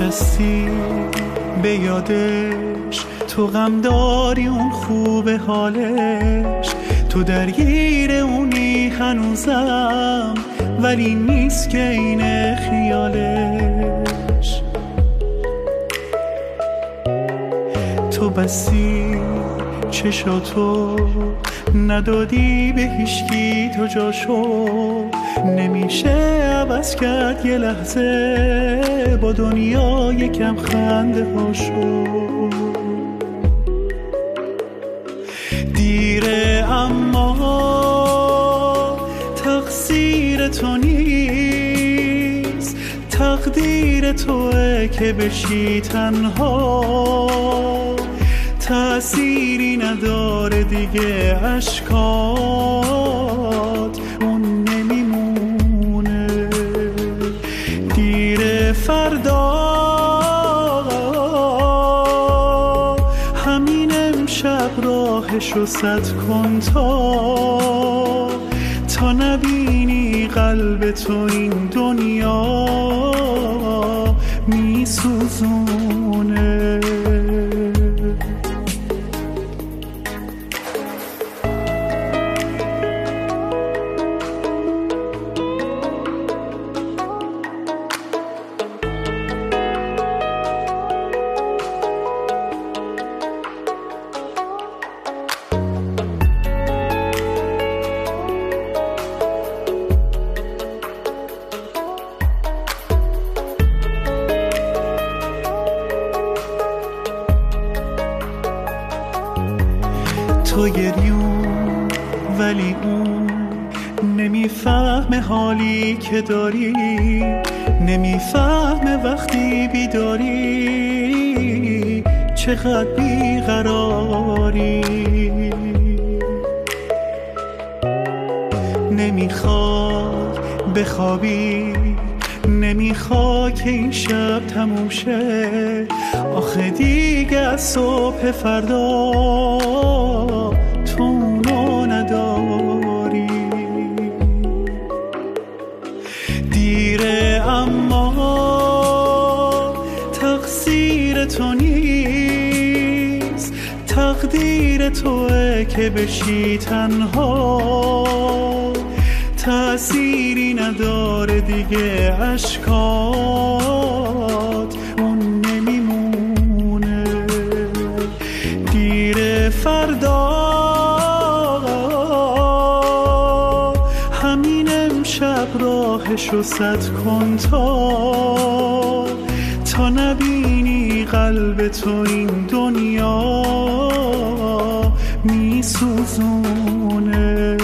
نشستی به یادش، تو غم داری اون خوب حالش، تو درگیر اونی هنوزم ولی نیست که این خیالش. تو بسی چشاتو ندادی به هیچکی، تو جاشو نمیشه عوض کرد یه لحظه، با دنیا یکم خنده هاشو. دیره اما تقصیر تو نیست، تقدیر توئه که بشی تنها، تأثیری نداره دیگه اشکات اون نمیمونه. دیر فردا همین امشب راهشو سد کن تا نبینی قلب تو این دنیا میسوزونه. تو گریون ولی اون نمیفهمه حالی که داری، نمیفهمه وقتی بیداری چقدر بیقراری. نمیخواد بخوابی، نمیخواد که این شب تموم شه، آخه دیگه از صبح فردا تو اونو نداری. دیره اما تقصیر تو نیست، تقدیر توئه که بشی تنها، تأثیری نداره دیگه اشکات اون نمیمونه. دیر فردا همین امشب راهشو سد کن تا نبینی قلب تو این دنیا میسوزونه.